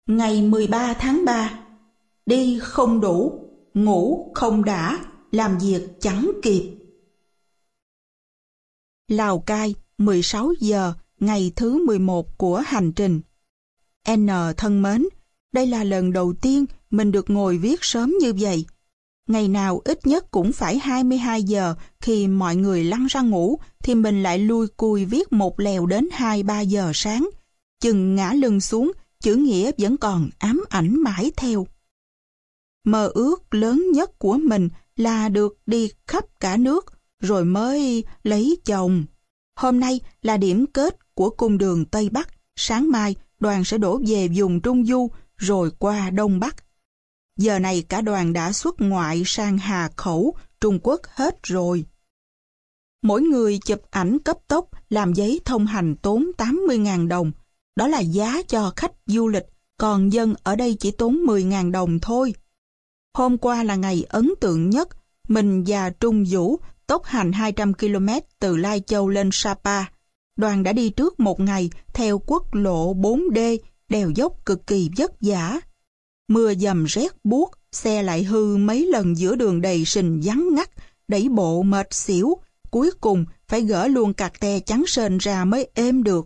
Ngày 13 tháng 3, đi không đủ, ngủ không đã, làm việc chẳng kịp. Lào Cai, 16 giờ, ngày thứ 11 của hành trình. N thân mến, đây là lần đầu tiên mình được ngồi viết sớm như vậy. Ngày nào ít nhất cũng phải 22 giờ, khi mọi người lăn ra ngủ thì mình lại lui cui viết một lèo đến 2-3 giờ sáng. Chừng ngã lưng xuống, chữ nghĩa vẫn còn ám ảnh mãi theo. Mơ ước lớn nhất của mình là được đi khắp cả nước, rồi mới lấy chồng. Hôm nay là điểm kết của cung đường Tây Bắc. Sáng mai đoàn sẽ đổ về vùng Trung Du, rồi qua Đông Bắc. Giờ này cả đoàn đã xuất ngoại sang Hà Khẩu, Trung Quốc hết rồi. Mỗi người chụp ảnh cấp tốc, làm giấy thông hành tốn 80.000 đồng. Đó là giá cho khách du lịch, còn dân ở đây chỉ tốn 10.000 đồng thôi. Hôm qua là ngày ấn tượng nhất. Mình và Trung Vũ tốc hành 200 km từ Lai Châu lên Sapa. Đoàn đã đi trước một ngày theo quốc lộ 4D, đèo dốc cực kỳ vất vả. Mưa dầm rét buốt, xe lại hư mấy lần giữa đường đầy sình vắng ngắt, đẩy bộ mệt xỉu. Cuối cùng phải gỡ luôn cạc te trắng sên ra mới êm được.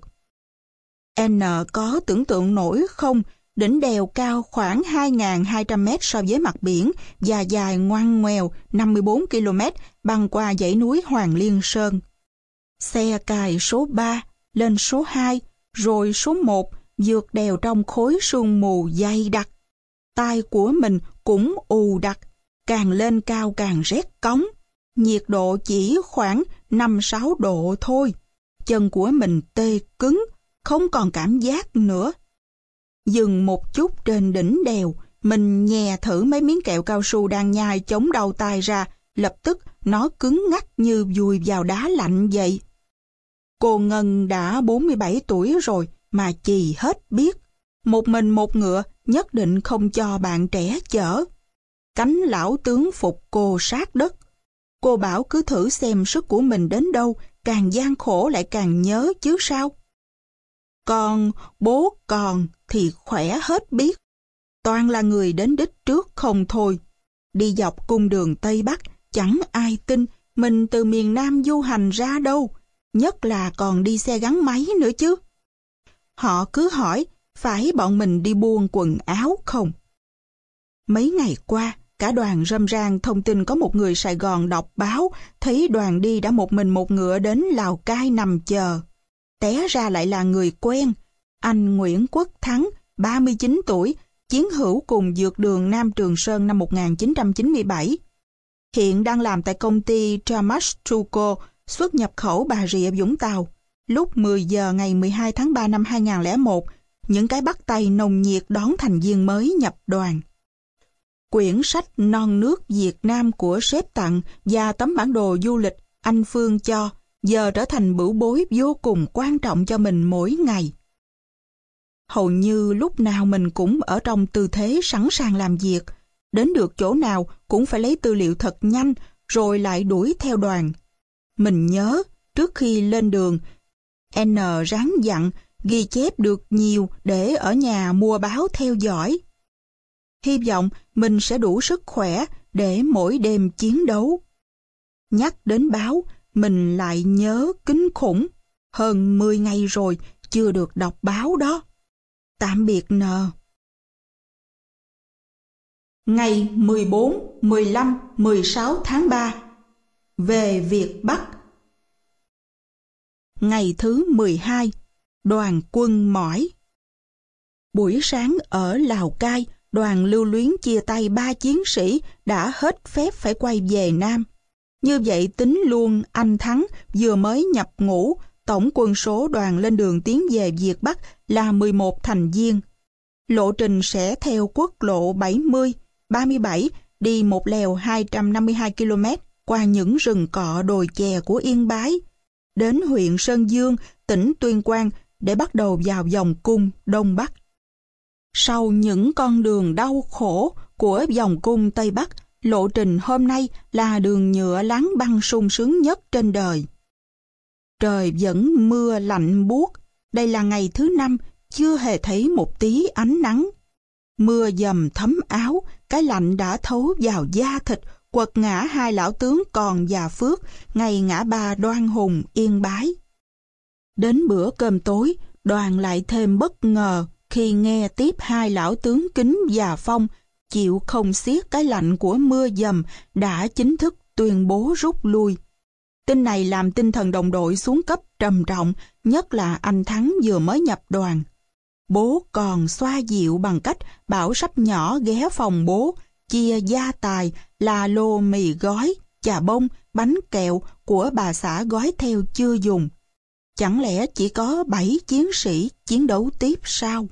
N có tưởng tượng nổi không? Đỉnh đèo cao khoảng 2.200 mét so với mặt biển và dài ngoằn ngoèo 54 km băng qua dãy núi Hoàng Liên Sơn. Xe cài số 3 lên số 2, rồi số 1 vượt đèo trong khối sương mù dày đặc. Tai của mình cũng ù đặc, càng lên cao càng rét cóng. Nhiệt độ chỉ khoảng 5-6 độ thôi. Chân của mình tê cứng, không còn cảm giác nữa. Dừng một chút trên đỉnh đèo, mình nhè thử mấy miếng kẹo cao su đang nhai chống đau tai ra, lập tức nó cứng ngắc như vùi vào đá lạnh vậy. Cô Ngân đã 47 tuổi rồi mà chì hết biết. Một mình một ngựa nhất định không cho bạn trẻ chở. Cánh lão tướng phục cô sát đất. Cô bảo cứ thử xem sức của mình đến đâu, càng gian khổ lại càng nhớ chứ sao. Còn bố còn thì khỏe hết biết. Toàn là người đến đích trước không thôi. Đi dọc cung đường Tây Bắc, chẳng ai tin mình từ miền Nam du hành ra đâu. Nhất là còn đi xe gắn máy nữa chứ. Họ cứ hỏi, phải bọn mình đi buôn quần áo không? Mấy ngày qua, cả đoàn râm ran thông tin có một người Sài Gòn đọc báo, thấy đoàn đi đã một mình một ngựa đến Lào Cai nằm chờ. Té ra lại là người quen, anh Nguyễn Quốc Thắng, 39 tuổi, chiến hữu cùng vượt đường Nam Trường Sơn năm 1997. Hiện đang làm tại công ty Tramastruco, xuất nhập khẩu Bà Rịa Vũng Tàu. Lúc 10 giờ ngày 12 tháng 3 năm 2001, những cái bắt tay nồng nhiệt đón thành viên mới nhập đoàn. Quyển sách Non nước Việt Nam của sếp tặng và tấm bản đồ du lịch anh Phương cho giờ trở thành bửu bối vô cùng quan trọng cho mình mỗi ngày. Hầu như lúc nào mình cũng ở trong tư thế sẵn sàng làm việc. Đến được chỗ nào cũng phải lấy tư liệu thật nhanh rồi lại đuổi theo đoàn. Mình nhớ trước khi lên đường, N ráng dặn ghi chép được nhiều để ở nhà mua báo theo dõi. Hy vọng mình sẽ đủ sức khỏe để mỗi đêm chiến đấu. Nhắc đến báo, mình lại nhớ kinh khủng. Hơn 10 ngày rồi chưa được đọc báo đó. Tạm biệt N. Ngày 14, 15, 16 tháng 3. Về Việt Bắc. Ngày thứ 12. Đoàn quân mỏi. Buổi sáng ở Lào Cai, đoàn lưu luyến chia tay 3 chiến sĩ đã hết phép phải quay về Nam. Như vậy tính luôn anh Thắng vừa mới nhập ngũ, tổng quân số đoàn lên đường tiến về Việt Bắc là 11 thành viên. Lộ trình sẽ theo quốc lộ 70, 37 đi một lèo 252 km qua những rừng cọ đồi chè của Yên Bái, đến huyện Sơn Dương, tỉnh Tuyên Quang để bắt đầu vào vòng cung Đông Bắc. Sau những con đường đau khổ của vòng cung Tây Bắc, lộ trình hôm nay là đường nhựa láng băng sung sướng nhất trên đời. Trời vẫn mưa lạnh buốt. Đây là ngày thứ 5, chưa hề thấy một tí ánh nắng. Mưa dầm thấm áo, cái lạnh đã thấu vào da thịt, quật ngã hai lão tướng Còn và Phước, ngay ngã ba Đoan Hùng, Yên Bái. Đến bữa cơm tối, Đoàn lại thêm bất ngờ khi nghe tiếp hai lão tướng Kính và Phong chịu không xiết cái lạnh của mưa dầm đã chính thức tuyên bố rút lui. Tin này làm tinh thần đồng đội xuống cấp trầm trọng, nhất là anh Thắng vừa mới nhập đoàn. Bố còn xoa dịu bằng cách bảo sắp nhỏ ghé phòng bố, chia gia tài là lô mì gói, chà bông, bánh kẹo của bà xã gói theo chưa dùng. Chẳng lẽ chỉ có 7 chiến sĩ chiến đấu tiếp sao?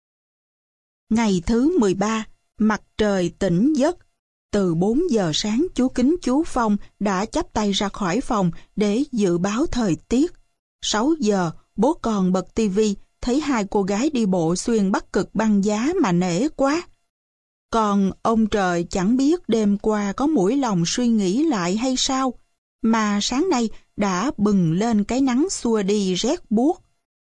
Ngày thứ 13, mặt trời tỉnh giấc. Từ 4 giờ sáng chú Kính chú Phong đã chắp tay ra khỏi phòng để dự báo thời tiết. 6 giờ, bố còn bật tivi, thấy hai cô gái đi bộ xuyên Bắc Cực băng giá mà nể quá. Còn ông trời chẳng biết đêm qua có mũi lòng suy nghĩ lại hay sao, mà sáng nay đã bừng lên cái nắng xua đi rét buốt.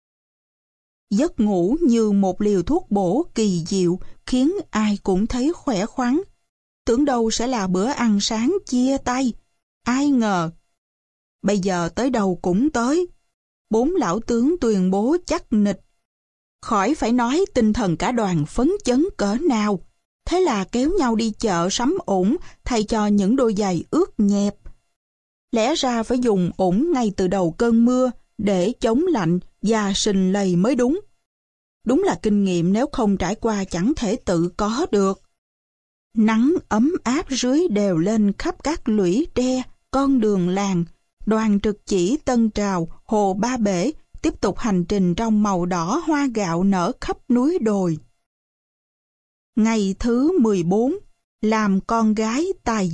Giấc ngủ như một liều thuốc bổ kỳ diệu khiến ai cũng thấy khỏe khoắn. Tưởng đâu sẽ là bữa ăn sáng chia tay. Ai ngờ. Bây giờ tới đâu cũng tới. 4 lão tướng tuyên bố chắc nịch. Khỏi phải nói tinh thần cả đoàn phấn chấn cỡ nào. Thế là kéo nhau đi chợ sắm ủng thay cho những đôi giày ướt nhẹp. Lẽ ra phải dùng ủng ngay từ đầu cơn mưa để chống lạnh và sình lầy mới đúng. Đúng là kinh nghiệm nếu không trải qua chẳng thể tự có được. Nắng ấm áp rưới đều lên khắp các lũy tre, con đường làng, đoàn trực chỉ Tân Trào, Hồ Ba Bể tiếp tục hành trình trong màu đỏ hoa gạo nở khắp núi đồi. Ngày thứ 14, làm con gái Tày.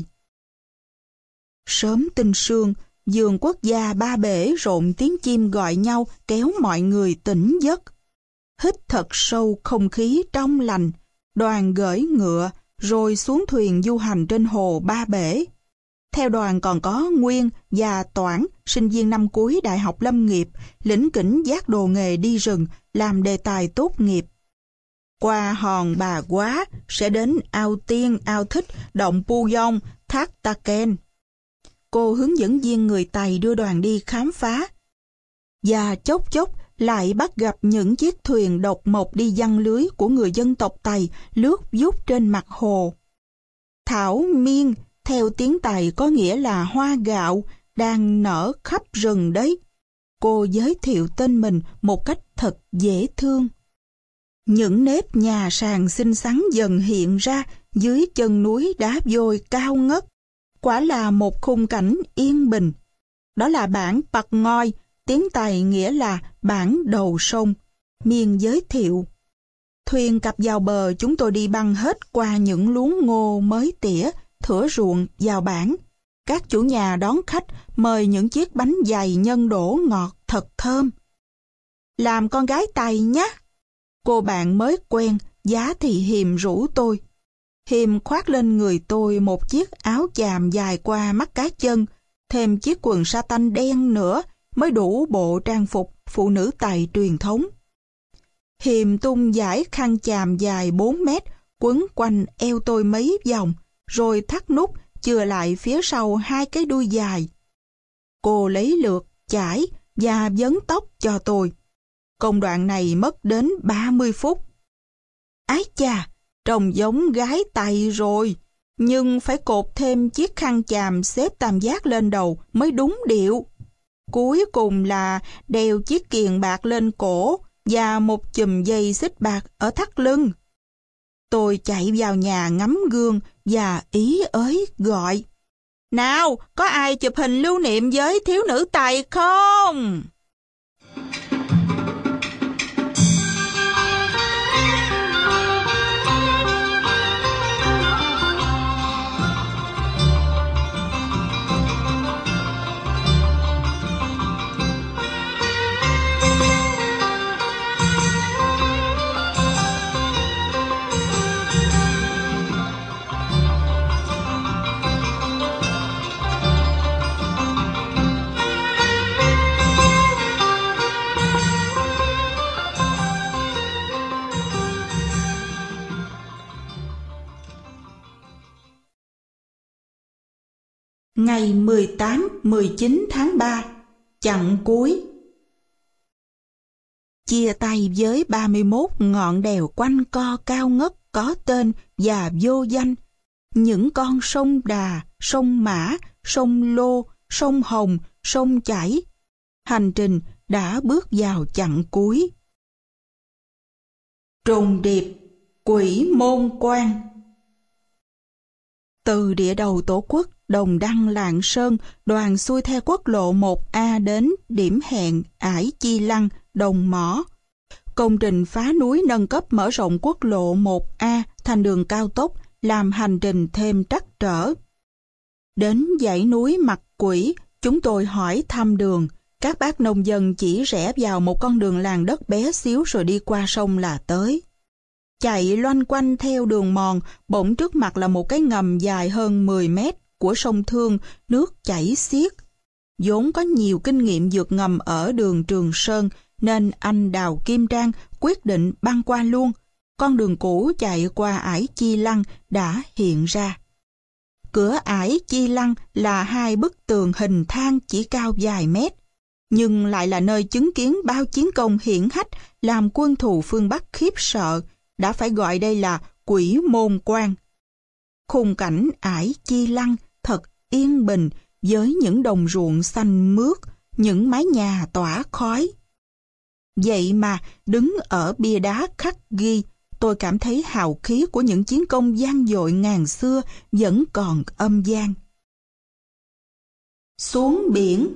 Sớm tinh sương, vườn quốc gia Ba Bể rộn tiếng chim gọi nhau kéo mọi người tỉnh giấc. Hít thật sâu không khí trong lành, đoàn gởi ngựa rồi xuống thuyền du hành trên hồ Ba Bể. Theo đoàn còn có Nguyên và Toản, sinh viên năm cuối Đại học Lâm nghiệp, lỉnh kỉnh vác đồ nghề đi rừng, làm đề tài tốt nghiệp. Qua hòn Bà Quá sẽ đến ao Tiên, ao Thích, động Pu Dông, thác Ta Ken. Cô hướng dẫn viên người Tày đưa đoàn đi khám phá. Và chốc chốc lại bắt gặp những chiếc thuyền độc mộc đi giăng lưới của người dân tộc Tày lướt vút trên mặt hồ. Thảo miên, theo tiếng Tày có nghĩa là hoa gạo, đang nở khắp rừng đấy. Cô giới thiệu tên mình một cách thật dễ thương. Những nếp nhà sàn xinh xắn dần hiện ra dưới chân núi đá vôi cao ngất. Quả là một khung cảnh yên bình. Đó là bản Pặc Ngoi, tiếng Tày nghĩa là bản đầu sông. Miên giới thiệu. Thuyền cập vào bờ chúng tôi đi băng hết qua những luống ngô mới tỉa, thửa ruộng vào bản. Các chủ nhà đón khách mời những chiếc bánh dày nhân đổ ngọt thật thơm. Làm con gái Tày nhé. Cô bạn mới quen, giá thì Hiềm rủ tôi. Hiềm khoác lên người tôi một chiếc áo chàm dài qua mắt cá chân, thêm chiếc quần sa tanh đen nữa mới đủ bộ trang phục phụ nữ Tày truyền thống. Hiềm tung dải khăn chàm dài 4 mét quấn quanh eo tôi mấy vòng, rồi thắt nút chừa lại phía sau 2 cái đuôi dài. Cô lấy lượt, chải và vấn tóc cho tôi. Công đoạn này mất đến 30 phút. Ái chà, trông giống gái Tày rồi, nhưng phải cột thêm chiếc khăn chàm xếp tam giác lên đầu mới đúng điệu. Cuối cùng là đeo chiếc kiềng bạc lên cổ và một chùm dây xích bạc ở thắt lưng. Tôi chạy vào nhà ngắm gương và ý ới gọi. Nào, có ai chụp hình lưu niệm với thiếu nữ Tày không? Ngày 18-19 tháng 3, chặng cuối. Chia tay với 31 ngọn đèo quanh co cao ngất có tên và vô danh, những con sông Đà, sông Mã, sông Lô, sông Hồng, sông Chảy. Hành trình đã bước vào chặng cuối. Trùng điệp, Quỷ Môn Quan. Từ địa đầu Tổ quốc, Đồng Đăng, Lạng Sơn, đoàn xuôi theo quốc lộ 1A đến điểm hẹn Ải Chi Lăng, Đồng Mỏ. Công trình phá núi nâng cấp mở rộng quốc lộ 1A thành đường cao tốc, làm hành trình thêm trắc trở. Đến dãy núi Mặt Quỷ, chúng tôi hỏi thăm đường. Các bác nông dân chỉ rẽ vào một con đường làng đất bé xíu rồi đi qua sông là tới. Chạy loanh quanh theo đường mòn, bỗng trước mặt là một cái ngầm dài hơn 10 mét của sông Thương, nước chảy xiết. Vốn có nhiều kinh nghiệm vượt ngầm ở đường Trường Sơn, nên anh Đào Kim Trang quyết định băng qua luôn. Con đường cũ chạy qua Ải Chi Lăng đã hiện ra. Cửa Ải Chi Lăng là hai bức tường hình thang chỉ cao vài mét, nhưng lại là nơi chứng kiến bao chiến công hiển hách làm quân thù phương Bắc khiếp sợ, đã phải gọi đây là Quỷ Môn Quan. Khung cảnh Ải Chi Lăng thật yên bình với những đồng ruộng xanh mướt, những mái nhà tỏa khói. Vậy mà đứng ở bia đá khắc ghi, tôi cảm thấy hào khí của những chiến công vang dội ngàn xưa vẫn còn âm vang. Xuống biển.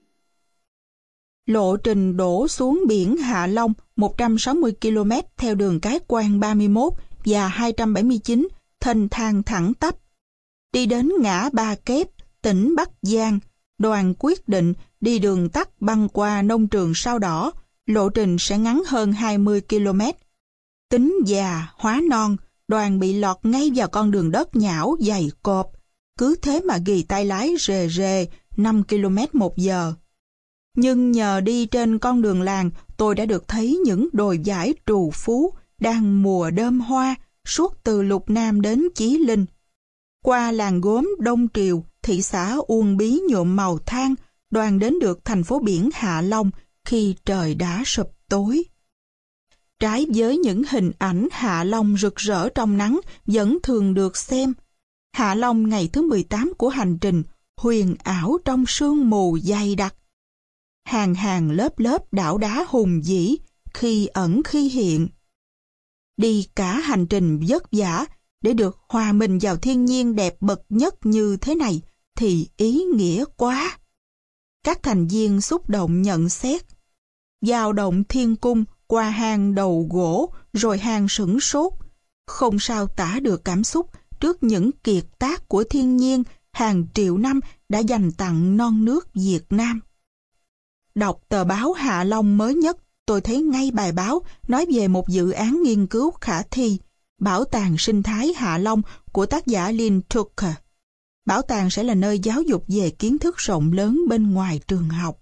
Lộ trình đổ xuống biển Hạ Long 160 km theo đường Cái Quan 31 và 279 thênh thang thẳng tắp. Đi đến ngã Ba Kép, tỉnh Bắc Giang, đoàn quyết định đi đường tắt băng qua nông trường Sao Đỏ, lộ trình sẽ ngắn hơn 20 km. Tính già, hóa non, đoàn bị lọt ngay vào con đường đất nhão dày cộp, cứ thế mà ghì tay lái rề rề 5 km một giờ. Nhưng nhờ đi trên con đường làng, tôi đã được thấy những đồi vải trù phú đang mùa đơm hoa suốt từ Lục Nam đến Chí Linh. Qua làng gốm Đông Triều, thị xã Uông Bí nhuộm màu than, đoàn đến được thành phố biển Hạ Long khi trời đã sụp tối. Trái với những hình ảnh Hạ Long rực rỡ trong nắng vẫn thường được xem, Hạ Long ngày thứ 18 của hành trình huyền ảo trong sương mù dày đặc. Hàng hàng lớp lớp đảo đá hùng vĩ, khi ẩn khi hiện. Đi cả hành trình vất vả để được hòa mình vào thiên nhiên đẹp bậc nhất như thế này thì ý nghĩa quá. Các thành viên xúc động nhận xét. Vào động thiên cung, qua hang đầu gỗ, rồi hang sửng sốt. Không sao tả được cảm xúc trước những kiệt tác của thiên nhiên hàng triệu năm đã dành tặng non nước Việt Nam. Đọc tờ báo Hạ Long mới nhất, tôi thấy ngay bài báo nói về một dự án nghiên cứu khả thi, Bảo tàng sinh thái Hạ Long của tác giả Lynn Tucker. Bảo tàng sẽ là nơi giáo dục về kiến thức rộng lớn bên ngoài trường học.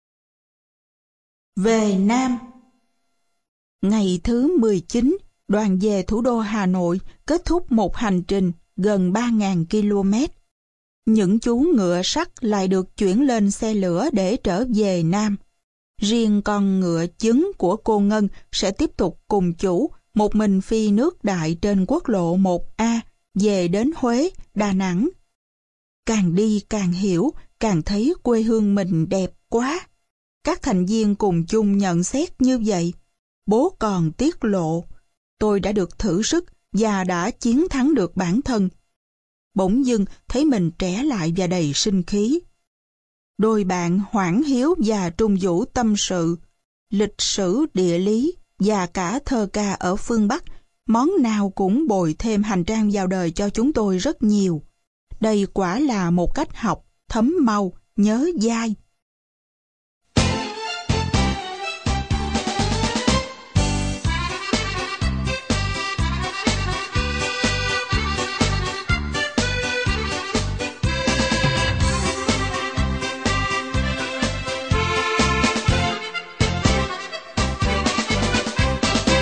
Về Nam. Ngày thứ 19, đoàn về thủ đô Hà Nội, kết thúc một hành trình gần 3.000 km. Những chú ngựa sắt lại được chuyển lên xe lửa để trở về Nam. Riêng con ngựa trứng của cô Ngân sẽ tiếp tục cùng chủ một mình phi nước đại trên quốc lộ 1A về đến Huế, Đà Nẵng. Càng đi càng hiểu, càng thấy quê hương mình đẹp quá. Các thành viên cùng chung nhận xét như vậy. Bố còn tiết lộ, tôi đã được thử sức và đã chiến thắng được bản thân. Bỗng dưng thấy mình trẻ lại và đầy sinh khí. Đôi bạn Hoảng Hiếu và Trung Vũ tâm sự, lịch sử, địa lý và cả thơ ca ở phương Bắc, món nào cũng bồi thêm hành trang vào đời cho chúng tôi rất nhiều. Đây quả là một cách học thấm mau, nhớ dai.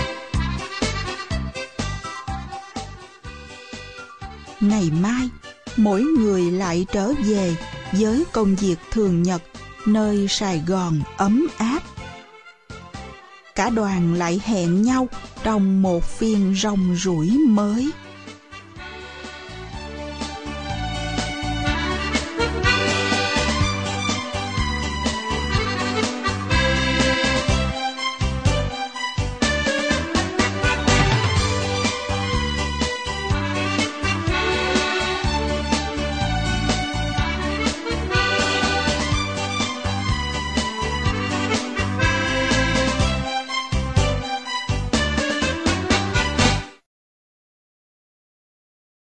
Ngày mai, mỗi người lại trở về với công việc thường nhật nơi Sài Gòn ấm áp. Cả đoàn lại hẹn nhau trong một phiên rong ruổi mới.